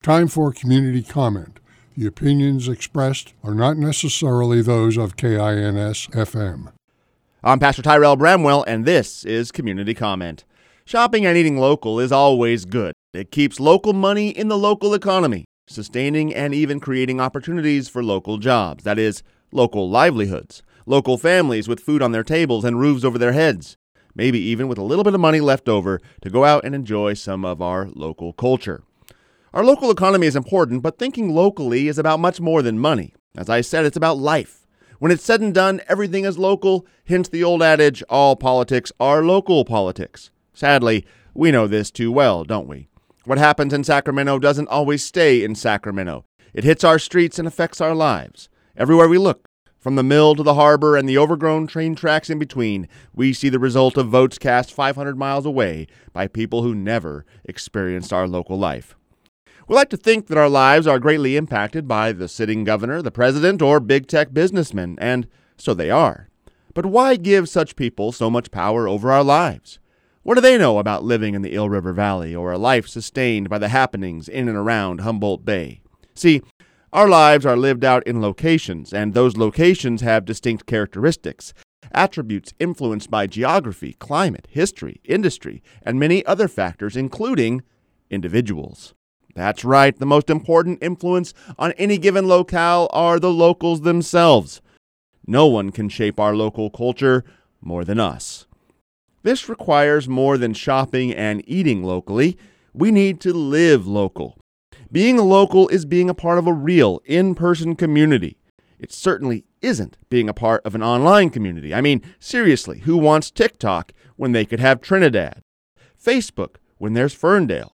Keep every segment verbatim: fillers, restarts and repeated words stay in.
Time for community comment. The opinions expressed are not necessarily those of K I N S F M. I'm Pastor Tyrell Bramwell, and this is Community Comment. Shopping and eating local is always good. It keeps local money in the local economy, sustaining and even creating opportunities for local jobs. That is, local livelihoods, local families with food on their tables and roofs over their heads, maybe even with a little bit of money left over to go out and enjoy some of our local culture. Our local economy is important, but thinking locally is about much more than money. As I said, it's about life. When it's said and done, everything is local, hence the old adage, all politics are local politics. Sadly, we know this too well, don't we? What happens in Sacramento doesn't always stay in Sacramento. It hits our streets and affects our lives. Everywhere we look, from the mill to the harbor and the overgrown train tracks in between, we see the result of votes cast five hundred miles away by people who never experienced our local life. We like to think that our lives are greatly impacted by the sitting governor, the president, or big tech businessmen, and so they are. But why give such people so much power over our lives? What do they know about living in the Eel River Valley or a life sustained by the happenings in and around Humboldt Bay? See, our lives are lived out in locations, and those locations have distinct characteristics, attributes influenced by geography, climate, history, industry, and many other factors, including individuals. That's right, the most important influence on any given locale are the locals themselves. No one can shape our local culture more than us. This requires more than shopping and eating locally. We need to live local. Being a local is being a part of a real, in-person community. It certainly isn't being a part of an online community. I mean, seriously, who wants TikTok when they could have Trinidad? Facebook when there's Ferndale?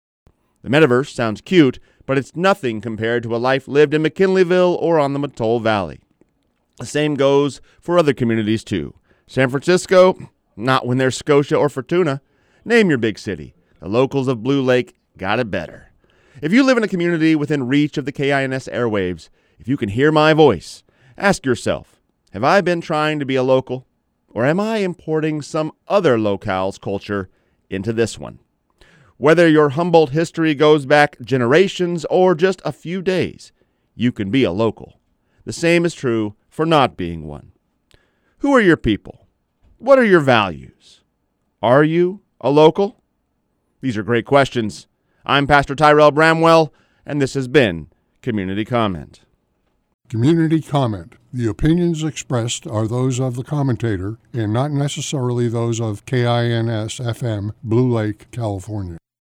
The metaverse sounds cute, but it's nothing compared to a life lived in McKinleyville or on the Mattole Valley. The same goes for other communities, too. San Francisco? Not when there's Scotia or Fortuna. Name your big city. The locals of Blue Lake got it better. If you live in a community within reach of the K I N S airwaves, if you can hear my voice, ask yourself, have I been trying to be a local? Or am I importing some other locale's culture into this one? Whether your Humboldt history goes back generations or just a few days, you can be a local. The same is true for not being one. Who are your people? What are your values? Are you a local? These are great questions. I'm Pastor Tyrell Bramwell, and this has been Community Comment. Community comment. The opinions expressed are those of the commentator and not necessarily those of K I N S F M, Blue Lake, California.